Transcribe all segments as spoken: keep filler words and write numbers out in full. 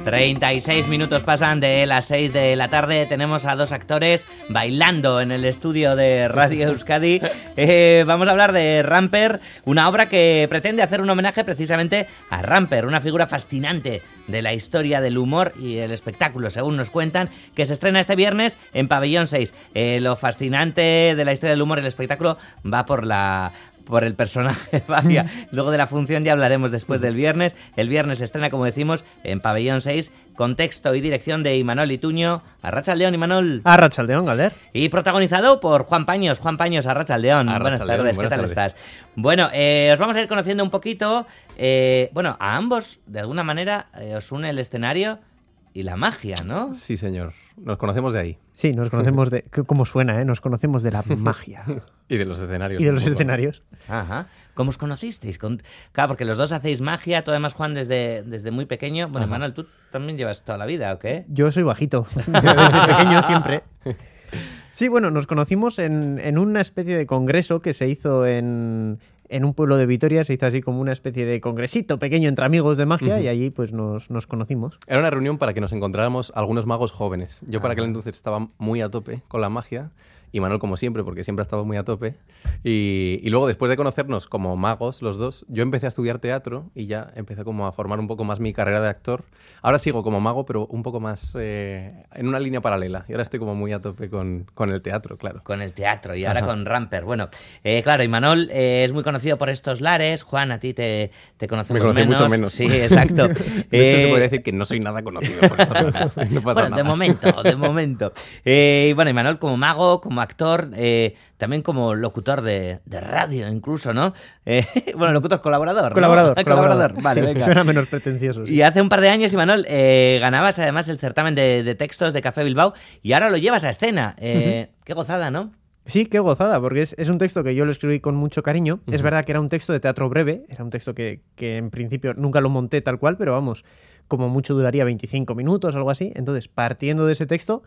treinta y seis minutos pasan de las seis de la tarde. Tenemos a dos actores bailando en el estudio de Radio Euskadi. Eh, vamos a hablar de Ramper, una obra que pretende hacer un homenaje precisamente a Ramper, una figura fascinante de la historia del humor y el espectáculo, según nos cuentan, que se estrena este viernes en Pabellón seis. Eh, lo fascinante de la historia del humor y el espectáculo va por la... por el personaje, vaya. Luego de la función ya hablaremos después del viernes. El viernes se estrena, como decimos, en Pabellón seis, con texto y dirección de Imanol Ituño. Arratsaldeón, Imanol. Arratsaldeón, Galder. Y protagonizado por Juan Paños. Juan Paños, Arratsaldeón. Buenas tardes, buenas ¿qué tal tardes. Estás? Bueno, eh, os vamos a ir conociendo un poquito. Eh, bueno, a ambos, de alguna manera, eh, os une el escenario y la magia, ¿no? Sí, señor. Nos conocemos de ahí. Sí, nos conocemos de... ¿Cómo suena, eh? Nos conocemos de la magia. Y de los escenarios. Y de los escenarios. Ajá. ¿Cómo os conocisteis? Con... Claro, porque los dos hacéis magia, tú además, Juan, desde, desde muy pequeño. Bueno, Manuel, ¿tú también llevas toda la vida o qué? Yo soy bajito, desde pequeño siempre. Sí, bueno, nos conocimos en, en una especie de congreso que se hizo en... en un pueblo de Vitoria, se hizo así como una especie de congresito pequeño entre amigos de magia, uh-huh. y allí pues nos, nos conocimos. Era una reunión para que nos encontráramos algunos magos jóvenes. Yo para aquel entonces estaba muy a tope con la magia, y Manuel como siempre, porque siempre ha estado muy a tope. Y, y luego, después de conocernos como magos los dos, yo empecé a estudiar teatro y ya empecé como a formar un poco más mi carrera de actor. Ahora sigo como mago, pero un poco más eh, en una línea paralela. Y ahora estoy como muy a tope con, con el teatro, claro. Con el teatro y ahora Ajá. con Ramper. Bueno, eh, claro, Imanol eh, es muy conocido por estos lares. Juan, a ti te, te conocemos Me menos. mucho menos. Sí, exacto. De eh... hecho, se podría decir que no soy nada conocido por estos lares. No pasa bueno, nada. de momento, de momento. Eh, y bueno, Imanol como mago, como actor, eh, también como locutor de, de radio incluso, ¿no? Eh, bueno, locutor colaborador, ¿no? Colaborador, colaborador. colaborador. Vale, sí, venga. Suena menos pretencioso. Sí. Y hace un par de años, Imanol, eh, ganabas además el certamen de, de textos de Café Bilbao y ahora lo llevas a escena. Eh, uh-huh. Qué gozada, ¿no? Sí, qué gozada, porque es, es un texto que yo lo escribí con mucho cariño. Uh-huh. Es verdad que era un texto de teatro breve, era un texto que, que en principio nunca lo monté tal cual, pero vamos, como mucho duraría veinticinco minutos o algo así. Entonces, partiendo de ese texto,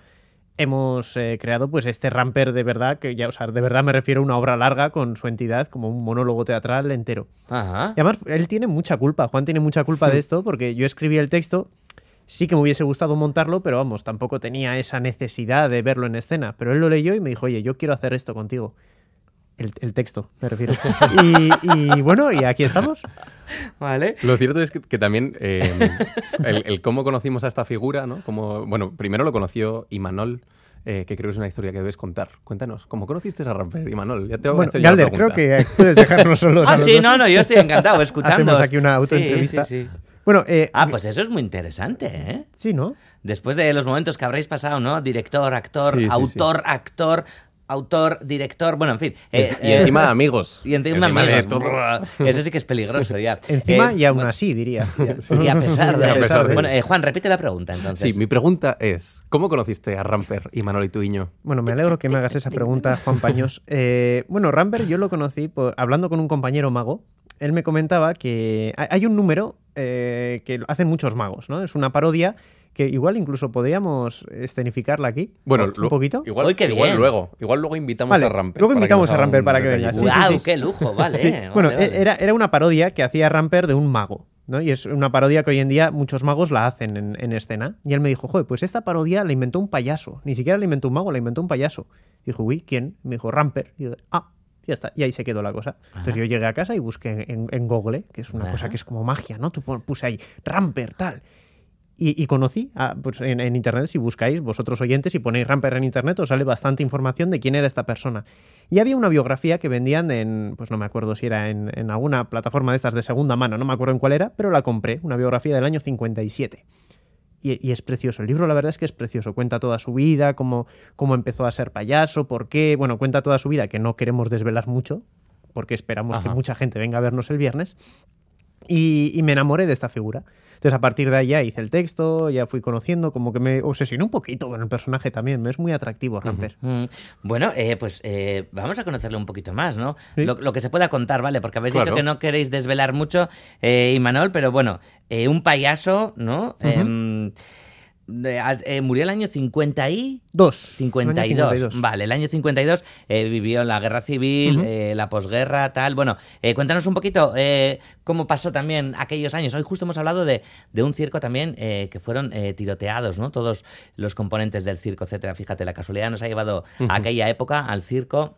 hemos eh, creado pues este Ramper de verdad, que ya, o sea, de verdad me refiero a una obra larga con su entidad, como un monólogo teatral entero. Ajá. Y además, él tiene mucha culpa, Juan tiene mucha culpa de esto, porque yo escribí el texto. Sí que me hubiese gustado montarlo, pero vamos, tampoco tenía esa necesidad de verlo en escena. Pero él lo leyó y me dijo, oye, yo quiero hacer esto contigo. El, el texto, me refiero. Y, y bueno, y aquí estamos. Vale. Lo cierto es que, que también eh, el, el cómo conocimos a esta figura, ¿no? Como, bueno, primero lo conoció Imanol, eh, que creo que es una historia que debes contar. Cuéntanos, ¿cómo conociste a Ramper, Imanol? Ya te voy bueno, a hacer Galder, yo la creo que puedes dejarnos solos. Ah, sí, no, no, yo estoy encantado escuchando. Hacemos aquí una autoentrevista. Sí, sí, sí. Bueno, eh, ah, pues eso es muy interesante, ¿eh? Sí, ¿no? Después de los momentos que habréis pasado, ¿no? Director, actor, sí, sí, autor, sí. actor, autor, director, bueno, en fin. Eh, y encima eh, amigos. Y encima, encima amigos. De todo. Eso sí que es peligroso ya. Encima eh, y aún bueno, así, diría. Y a pesar de... a pesar de... Bueno, eh, Juan, repite la pregunta, entonces. Sí, mi pregunta es, ¿cómo conociste a Ramper, Imanol Ituño? Bueno, me alegro que me hagas esa pregunta, Juan Paños. Eh, bueno, Ramper yo lo conocí por, hablando con un compañero mago. Él me comentaba que hay un número eh, que hacen muchos magos, ¿no? Es una parodia que igual incluso podríamos escenificarla aquí. Bueno, un lo, poquito. Igual, Uy, qué igual bien. luego. Igual luego invitamos vale, a Ramper. Luego invitamos a Ramper para que venga. ¡Guau, sí, sí, sí. Qué lujo! Vale. Sí. Vale, bueno, vale. Era, era una parodia que hacía Ramper de un mago, ¿no? Y es una parodia que hoy en día muchos magos la hacen en, en escena. Y él me dijo, joder, pues esta parodia la inventó un payaso. Ni siquiera la inventó un mago, la inventó un payaso. Y dijo, uy, ¿quién? Me dijo, Ramper. Y yo, ah, ya está. Y ahí se quedó la cosa. Entonces Ajá. yo llegué a casa y busqué en, en Google, que es una Ajá. cosa que es como magia, ¿no? Tú puse ahí, Ramper, tal. Y, y conocí, a, pues en, en internet, si buscáis, vosotros oyentes, y ponéis Ramper en internet, os sale bastante información de quién era esta persona. Y había una biografía que vendían en, pues no me acuerdo si era en, en alguna plataforma de estas de segunda mano, no me acuerdo en cuál era, pero la compré, una biografía del año cincuenta y siete. Y, y es precioso. El libro, la verdad es que es precioso. Cuenta toda su vida, cómo, cómo empezó a ser payaso, por qué. Bueno, cuenta toda su vida, que no queremos desvelar mucho, porque esperamos Ajá. que mucha gente venga a vernos el viernes. Y, y me enamoré de esta figura. Entonces, a partir de ahí ya hice el texto, ya fui conociendo, como que me obsesioné un poquito con el personaje también. Me es muy atractivo, Ramper. Uh-huh. Bueno, eh, pues eh, vamos a conocerle un poquito más, ¿no? ¿Sí? Lo, lo que se pueda contar, ¿vale? Porque habéis claro. dicho que no queréis desvelar mucho, eh, Imanol, pero bueno, eh, un payaso, ¿no? Uh-huh. Eh, de- has- eh, murió el año cincuenta y... Dos. cincuenta y Año dos. cincuenta y dos. Vale, el año cincuenta y dos eh, vivió la guerra civil, Ujú. eh, la posguerra, tal. Bueno, eh, cuéntanos un poquito eh, cómo pasó también aquellos años. Hoy justo hemos hablado de, de un circo también eh, que fueron eh, tiroteados, ¿no? Todos los componentes del circo, etcétera. Fíjate, la casualidad nos ha llevado a aquella época al circo.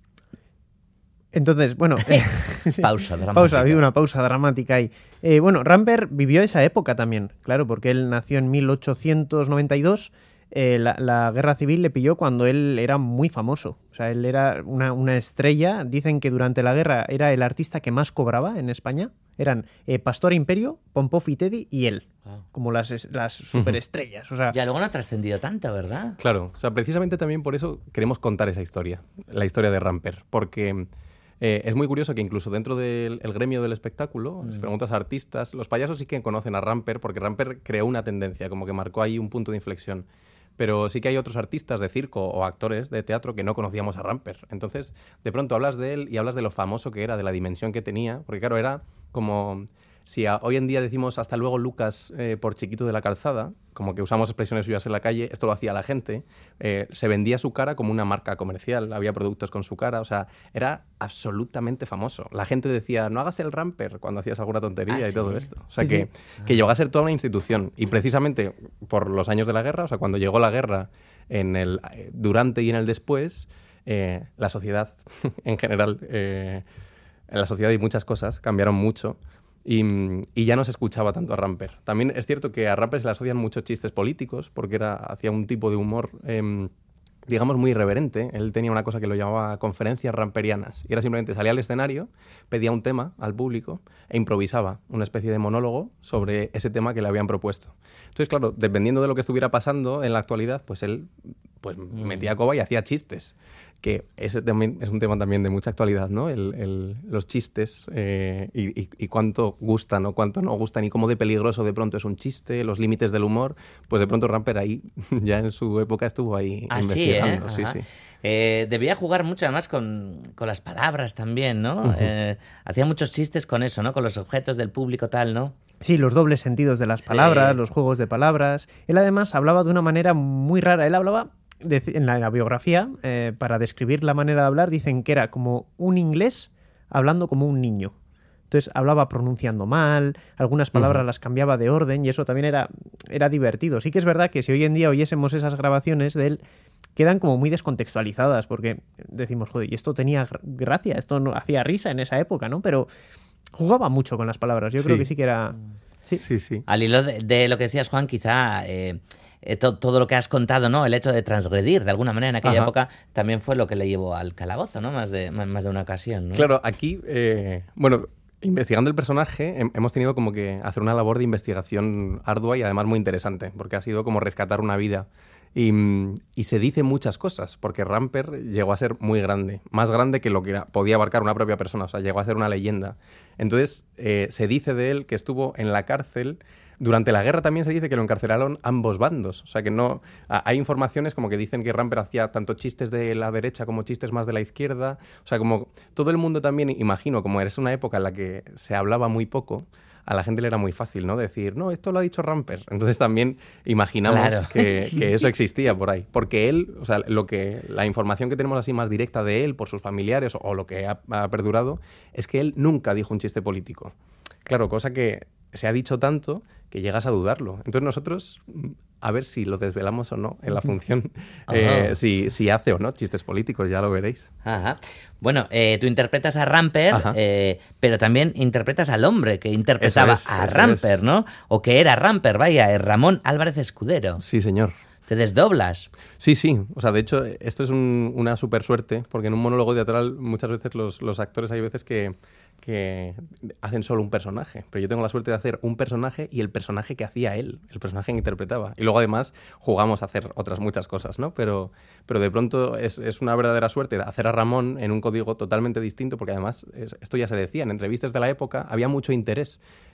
Entonces, bueno, eh, sí. Pausa dramática. Pausa, ha habido una pausa dramática ahí. Eh, bueno, Ramper vivió esa época también, claro, porque él nació en mil ochocientos noventa y dos. Eh, la, la guerra civil le pilló cuando él era muy famoso. O sea, él era una, una estrella. Dicen que durante la guerra era el artista que más cobraba en España. Eran eh, Pastor Imperio, Pompó y Teddy y él. Wow. Como las, es- las superestrellas. O sea, Ya luego no ha trascendido tanto, ¿verdad? Claro, o sea, precisamente también por eso queremos contar esa historia, la historia de Ramper, porque eh, es muy curioso que incluso dentro del el gremio del espectáculo, Mm. si preguntas a artistas, los payasos sí que conocen a Ramper, porque Ramper creó una tendencia, como que marcó ahí un punto de inflexión. Pero sí que hay otros artistas de circo o actores de teatro que no conocíamos a Ramper. Entonces, de pronto hablas de él y hablas de lo famoso que era, de la dimensión que tenía, porque claro, era como... Si a- hoy en día decimos hasta luego Lucas eh, por Chiquito de la Calzada, como que usamos expresiones suyas en la calle, esto lo hacía la gente, eh, se vendía su cara como una marca comercial, había productos con su cara, o sea, era absolutamente famoso. La gente decía, no hagas el Ramper cuando hacías alguna tontería Ah, y ¿sí? todo esto. O sea, Sí, que, sí. que llegó a ser toda una institución. Y precisamente por los años de la guerra, o sea, cuando llegó la guerra en el eh, durante y en el después, eh, la sociedad en general, eh, en la sociedad y muchas cosas cambiaron mucho. Y, y ya no se escuchaba tanto a Ramper. También es cierto que a Ramper se le asocian muchos chistes políticos, porque era, hacía un tipo de humor, em, digamos, muy irreverente. Él tenía una cosa que lo llamaba conferencias ramperianas. Y era simplemente salía al escenario, pedía un tema al público e improvisaba una especie de monólogo sobre ese tema que le habían propuesto. Entonces, claro, dependiendo de lo que estuviera pasando en la actualidad, pues él pues, Mm. metía coba y hacía chistes. Que ese también es un tema también de mucha actualidad, ¿no? El, el- los chistes eh, y, y- y cuánto gustan o cuánto no gustan y cómo de peligroso de pronto es un chiste, los límites del humor. Pues de pronto Ramper ahí, ya en su época estuvo ahí Así, ¿eh? investigando. Sí, Ajá. sí. Eh, debía jugar mucho además con, con las palabras también, ¿no? Ujú. Eh, hacía muchos chistes con eso, ¿no? Con los objetos del público tal, ¿no? sí, los dobles sentidos de las Sí. palabras, los juegos de palabras. Él además hablaba de una manera muy rara. Él hablaba, de- en, la, en la biografía, eh, para describir la manera de hablar, dicen que era como un inglés hablando como un niño. Entonces hablaba pronunciando mal, algunas palabras Ujú. las cambiaba de orden y eso también era, era divertido. Sí que es verdad que si hoy en día oyésemos esas grabaciones de él, quedan como muy descontextualizadas porque decimos, joder, y esto tenía gra- gracia, esto no hacía risa en esa época, ¿no? Pero jugaba mucho con las palabras. Yo Sí. creo que sí que era... Sí. Sí, sí. Al hilo de, de lo que decías, Juan, quizá eh, eh, to- todo lo que has contado, ¿no? El hecho de transgredir de alguna manera en aquella Ajá. época también fue lo que le llevó al calabozo, ¿no? Más de, más más de una ocasión, ¿no? Claro, aquí, eh, bueno, investigando el personaje, hem- hemos tenido como que hacer una labor de investigación ardua y además muy interesante, porque ha sido como rescatar una vida. Y, mm, y se dice muchas cosas, porque Ramper llegó a ser muy grande, más grande que lo que era- podía abarcar una propia persona, o sea, llegó a ser una leyenda. Entonces, eh, se dice de él que estuvo en la cárcel. Durante la guerra también se dice que lo encarcelaron ambos bandos. O sea que no. a- Hay informaciones como que dicen que Ramper hacía tanto chistes de la derecha como chistes más de la izquierda. O sea, como todo el mundo también, imagino, como es una época en la que se hablaba muy poco, a la gente le era muy fácil, ¿no? Decir, no, esto lo ha dicho Ramper. Entonces también imaginamos Claro. que, que eso existía por ahí. Porque él, o sea, lo que, la información que tenemos así más directa de él por sus familiares o, o lo que ha, ha perdurado es que él nunca dijo un chiste político. Claro, cosa que se ha dicho tanto que llegas a dudarlo. Entonces nosotros, mm, a ver si lo desvelamos o no en la función, eh, Ajá. si, si hace o no chistes políticos, ya lo veréis. Ajá. Bueno, eh, tú interpretas a Ramper, Ajá. eh, pero también interpretas al hombre que interpretaba Eso es, a eso Ramper, es. ¿no? O que era Ramper, vaya, es Ramón Álvarez Escudero. Sí, señor. Te desdoblas. Sí, sí. O sea, de hecho, esto es un- una super suerte, porque en un monólogo teatral muchas veces los, los actores hay veces que, que hacen solo un personaje. Pero yo tengo la suerte de hacer un personaje y el personaje que hacía él, el personaje que interpretaba. Y luego además jugamos a hacer otras muchas cosas, ¿no? Pero, pero de pronto es, es una verdadera suerte hacer a Ramón en un código totalmente distinto, porque además es- esto ya se decía, en entrevistas de la época había mucho interés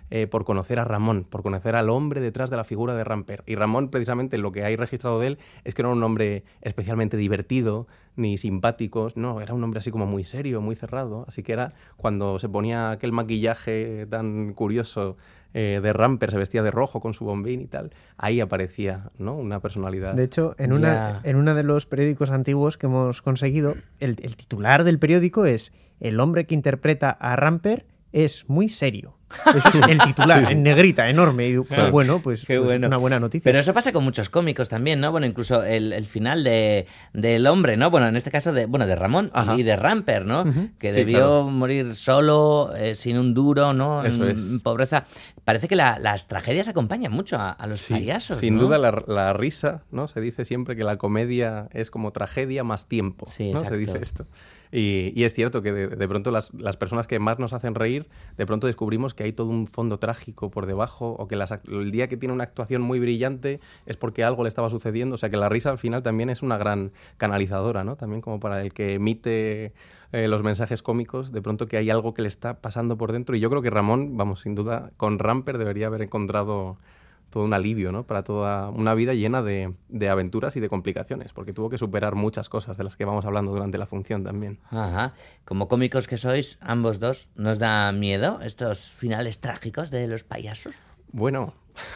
eh, por conocer a Ramón, por conocer al hombre detrás de la figura de Ramper. Y Ramón, precisamente, lo que hay registrado de él es que no era un hombre especialmente divertido ni simpático, no, era un hombre así como muy serio, muy cerrado. Así que era cuando se ponía aquel maquillaje tan curioso eh, de Ramper, se vestía de rojo con su bombín y tal, ahí aparecía, ¿no?, una personalidad. De hecho, en, una, en uno de los periódicos antiguos que hemos conseguido, el, el titular del periódico es: el hombre que interpreta a Ramper es muy serio. Eso es el titular, sí, en negrita, enorme. Y, claro. Bueno, pues, Qué pues bueno. una buena noticia. Pero eso pasa con muchos cómicos también, ¿no? Bueno, incluso el, el final de, del hombre, ¿no? Bueno, en este caso de, bueno, de Ramón. Ajá. Y de Ramper, ¿no? Uh-huh. Que sí, debió claro. morir solo, eh, sin un duro, ¿no? Eso en, es. en pobreza. Parece que la, las tragedias acompañan mucho a, a los sí, payasos, sin ¿no? duda la, la risa, ¿no? Se dice siempre que la comedia es como tragedia más tiempo, sí, ¿no? Exacto. Se dice esto. Y, y es cierto que de, de pronto las, las personas que más nos hacen reír, de pronto descubrimos que hay todo un fondo trágico por debajo, o que las, el día que tiene una actuación muy brillante es porque algo le estaba sucediendo. O sea, que la risa al final también es una gran canalizadora, ¿no? También como para el que emite eh, los mensajes cómicos, de pronto que hay algo que le está pasando por dentro. Y yo creo que Ramón, vamos, sin duda, con Ramper debería haber encontrado todo un alivio, ¿no?, para toda una vida llena de, de aventuras y de complicaciones, porque tuvo que superar muchas cosas de las que vamos hablando durante la función también. Ajá. Como cómicos que sois, ambos dos, ¿nos da miedo estos finales trágicos de los payasos? Bueno,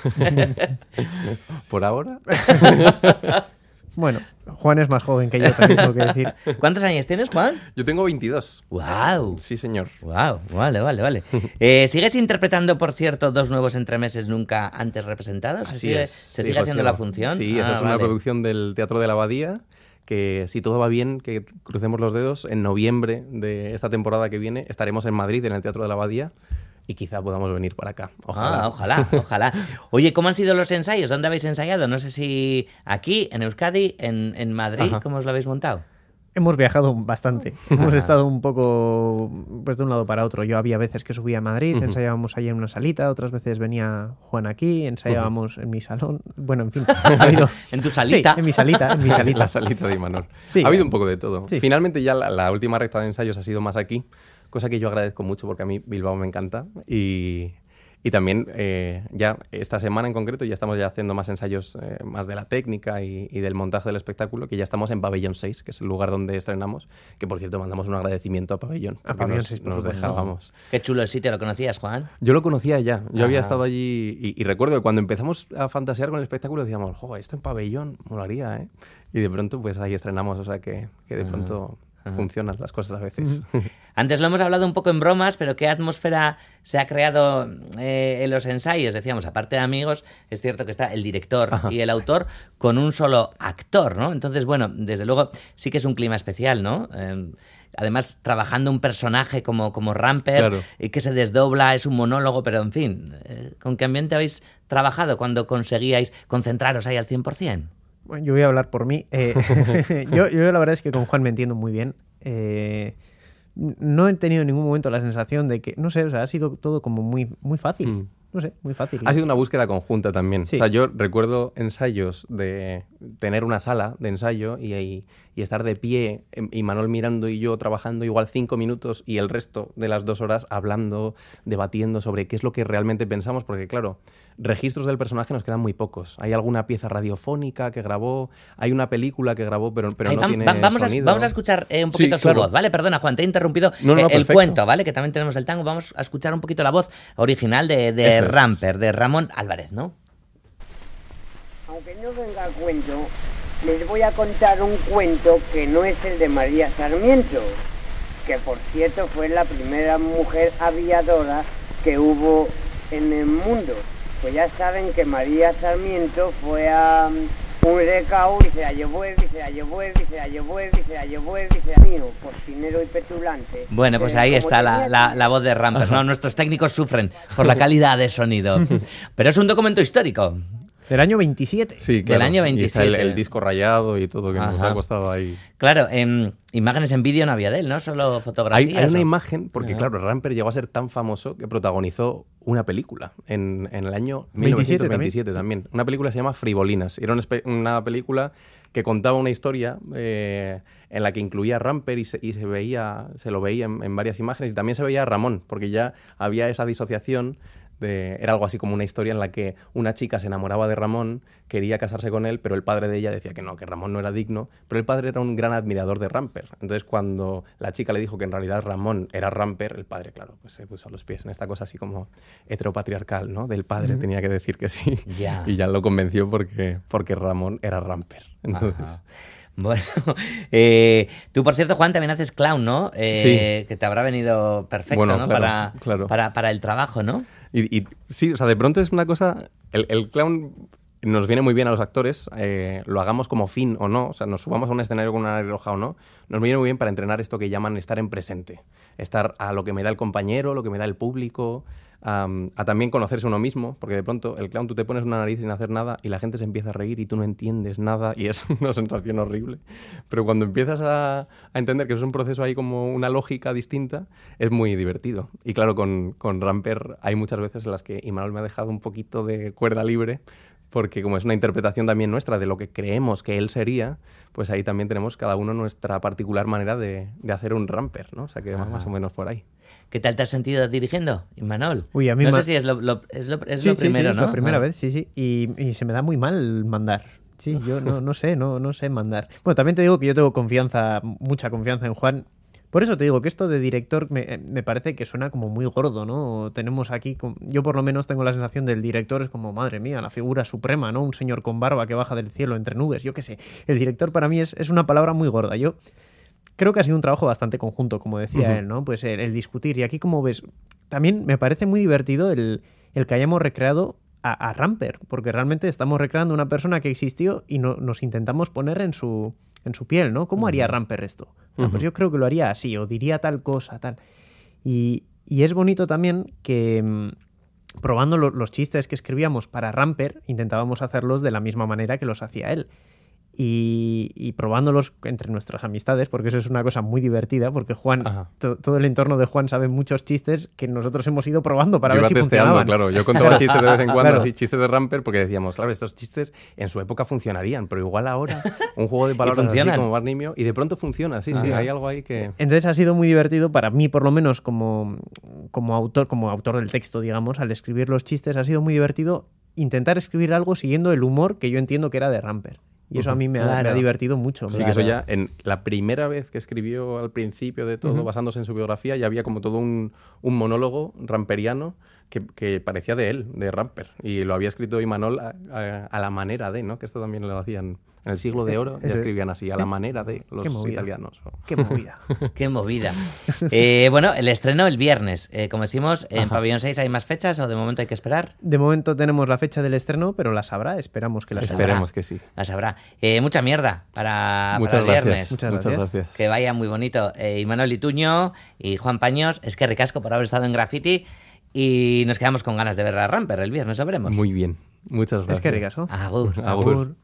por ahora... Bueno, Juan es más joven que yo, también tengo que decir. ¿Cuántos años tienes, Juan? Yo tengo veintidós. ¡Guau! Sí, señor. ¡Guau! Vale, vale, vale. Eh, ¿Sigues interpretando, por cierto, dos nuevos entremeses nunca antes representados? Así sigue, es. ¿Se sí, sigue José, haciendo la función? Sí, ah, esa es vale. una producción del Teatro de la Abadía, que si todo va bien, que crucemos los dedos, en noviembre de esta temporada que viene estaremos en Madrid, en el Teatro de la Abadía, y quizá podamos venir para acá. Ojalá. Ah, ojalá, ojalá. Oye, ¿cómo han sido los ensayos? ¿Dónde habéis ensayado? No sé si aquí, en Euskadi, en, en Madrid. Ajá. ¿Cómo os lo habéis montado? Hemos viajado bastante. Hemos estado un poco pues de un lado para otro. Yo había veces que subía a Madrid, uh-huh. ensayábamos allí en una salita, otras veces venía Juan aquí, ensayábamos uh-huh. en mi salón. Bueno, en fin. Ha habido... ¿En tu salita? Sí, en mi salita, en mi salita. La salita de Imanol. Sí. Ha habido un poco de todo. Sí. Finalmente ya la, la última recta de ensayos ha sido más aquí, cosa que yo agradezco mucho porque a mí Bilbao me encanta. Y... Y también eh, ya esta semana en concreto ya estamos ya haciendo más ensayos eh, más de la técnica y, y del montaje del espectáculo, que ya estamos en Pabellón seis, que es el lugar donde estrenamos, que por cierto mandamos un agradecimiento a Pabellón. A Pabellón nos, seis, nos dejábamos. Qué chulo el sitio, ¿lo conocías, Juan? Yo lo conocía ya, yo Ajá. había estado allí y, y recuerdo que cuando empezamos a fantasear con el espectáculo decíamos, jo, esto en Pabellón molaría, ¿eh? Y de pronto pues ahí estrenamos, o sea que, que de pronto... Ajá. Funcionan las cosas a veces. Antes lo hemos hablado un poco en bromas, pero ¿qué atmósfera se ha creado eh, en los ensayos? Decíamos, aparte de amigos, es cierto que está el director Ajá. y el autor con un solo actor, ¿no? Entonces, bueno, desde luego sí que es un clima especial, ¿no? Eh, además, trabajando un personaje como, como Ramper, claro. y que se desdobla, es un monólogo, pero en fin, eh, ¿con qué ambiente habéis trabajado cuando conseguíais concentraros ahí al cien por ciento? Bueno, yo voy a hablar por mí. Eh, yo, yo la verdad es que con Juan me entiendo muy bien. Eh, no he tenido en ningún momento la sensación de que, no sé, o sea, ha sido todo como muy, muy fácil. Mm. No sé, muy fácil. Ha sido una búsqueda conjunta también. Sí. O sea, yo recuerdo ensayos de tener una sala de ensayo y, y, y estar de pie, y Manuel mirando y yo trabajando igual cinco minutos y el resto de las dos horas hablando, debatiendo sobre qué es lo que realmente pensamos, porque claro, registros del personaje nos quedan muy pocos. Hay alguna pieza radiofónica que grabó, hay una película que grabó, pero, pero Ay, no vam, tiene vamos sonido. A, vamos a escuchar eh, un poquito sí, su claro. voz, ¿vale? Perdona, Juan, te he interrumpido no, no, eh, el perfecto. cuento, ¿vale? Que también tenemos el tango. Vamos a escuchar un poquito la voz original de, de Ramper, de Ramón Álvarez, ¿no? Aunque no venga a cuento, les voy a contar un cuento que no es el de María Sarmiento, que por cierto fue la primera mujer aviadora que hubo en el mundo. Pues ya saben que María Sarmiento fue a um, un recao y se la llevó él, y se la llevó él, y se la llevó él, y se la llevó él, y se la mío, cocinero y petulante. Bueno, pues ahí está la, la, la voz de Ramper, ¿no? Nuestros técnicos sufren por la calidad de sonido. Pero es un documento histórico. Del año veintisiete. Sí, claro. Del año veintisiete. Y está el, el disco rayado y todo, que Ajá. nos ha costado ahí. Claro, eh, imágenes en vídeo no había de él, ¿no? Solo fotografías. Hay, hay una o... imagen, porque Ajá. claro, Ramper llegó a ser tan famoso que protagonizó una película en, en el año mil novecientos veintisiete también. también. Una película que se llama Frivolinas. Era una, una película que contaba una historia eh, en la que incluía a Ramper y se, y se veía, se lo veía en, en varias imágenes, y también se veía a Ramón, porque ya había esa disociación de... Era algo así como una historia en la que una chica se enamoraba de Ramón, quería casarse con él, pero el padre de ella decía que no, que Ramón no era digno, pero el padre era un gran admirador de Ramper. Entonces, cuando la chica le dijo que en realidad Ramón era Ramper, el padre, claro, pues se puso a los pies en esta cosa así como heteropatriarcal, ¿no? Del padre, uh-huh. tenía que decir que sí. Ya. Y ya lo convenció porque, porque Ramón era Ramper. Entonces... Ajá. Bueno, eh, tú, por cierto, Juan, también haces clown, ¿no? Eh, sí. Que te habrá venido perfecto, bueno, ¿no? Claro, para, claro. Para, para el trabajo, ¿no? Y, y sí, o sea, de pronto es una cosa... El, el clown nos viene muy bien a los actores, eh, lo hagamos como fin o no, o sea, nos subamos a un escenario con una nariz roja o no, nos viene muy bien para entrenar esto que llaman estar en presente. Estar a lo que me da el compañero, lo que me da el público... Um, a también conocerse uno mismo, porque de pronto el clown tú te pones una nariz sin hacer nada y la gente se empieza a reír y tú no entiendes nada y es una sensación horrible. Pero cuando empiezas a, a entender que es un proceso ahí como una lógica distinta, es muy divertido. Y claro, con, con Ramper hay muchas veces en las que Imanol me ha dejado un poquito de cuerda libre, porque como es una interpretación también nuestra de lo que creemos que él sería, pues ahí también tenemos cada uno nuestra particular manera de, de hacer un Ramper, ¿no? O sea que va más o menos por ahí. ¿Qué tal te has sentido dirigiendo, Imanol? Uy, a mí no ma... sé si es lo, lo, es lo, es sí, lo sí, primero, sí, ¿no? Es la primera ah. vez, sí, sí. Y, y se me da muy mal mandar. Sí, yo no, no sé, no, no sé mandar. Bueno, también te digo que yo tengo confianza, mucha confianza en Juan. Por eso te digo que esto de director me, me parece que suena como muy gordo, ¿no? Tenemos aquí, yo por lo menos tengo la sensación del director es como, madre mía, la figura suprema, ¿no? Un señor con barba que baja del cielo entre nubes, yo qué sé. El director para mí es, es una palabra muy gorda. Yo creo que ha sido un trabajo bastante conjunto, como decía uh-huh. él, ¿no? Pues el, el discutir. Y aquí, como ves, también me parece muy divertido el, el que hayamos recreado a, a Ramper, porque realmente estamos recreando una persona que existió y no, nos intentamos poner en su... en su piel, ¿no? ¿Cómo haría Ramper esto? Uh-huh. Pues yo creo que lo haría así, o diría tal cosa, tal. Y, y es bonito también que mmm, probando lo, los chistes que escribíamos para Ramper, intentábamos hacerlos de la misma manera que los hacía él. Y, y probándolos entre nuestras amistades, porque eso es una cosa muy divertida, porque Juan, to, todo el entorno de Juan sabe muchos chistes que nosotros hemos ido probando para yo ver si testeando, funcionaban. Claro, yo contaba chistes de vez en cuando, claro. así, chistes de Ramper, porque decíamos, claro, estos chistes en su época funcionarían, pero igual ahora un juego de palabras así como Barnimio, y de pronto funciona, sí, Ajá. sí, hay algo ahí que... Entonces ha sido muy divertido para mí, por lo menos como, como autor, como autor del texto, digamos, al escribir los chistes, ha sido muy divertido intentar escribir algo siguiendo el humor que yo entiendo que era de Ramper. Y eso a mí me ha, claro. me ha divertido mucho. Sí, claro. que eso ya, en la primera vez que escribió al principio de todo, uh-huh. basándose en su biografía, ya había como todo un, un monólogo ramperiano que, que parecía de él, de Ramper. Y lo había escrito Imanol a, a, a la manera de, ¿no? Que esto también lo hacían en el siglo de oro, ya escribían así, a la manera de los italianos. Qué movida. Qué movida. eh, bueno, el estreno el viernes. Eh, como decimos, ¿en Ajá. Pabellón seis hay más fechas o de momento hay que esperar? De momento tenemos la fecha del estreno, pero la sabrá, esperamos que la sabrá. Esperemos que sí. La sabrá. Eh, mucha mierda para, Muchas para el gracias. viernes. Muchas Muchas gracias. gracias. Que vaya muy bonito. Eh, Imanol Ituño y Juan Paños, es que ricasco por haber estado en Graffiti y nos quedamos con ganas de ver a Ramper el viernes, lo veremos. Muy bien. Muchas gracias. Es que ricasco. Agur. Agur. Agur.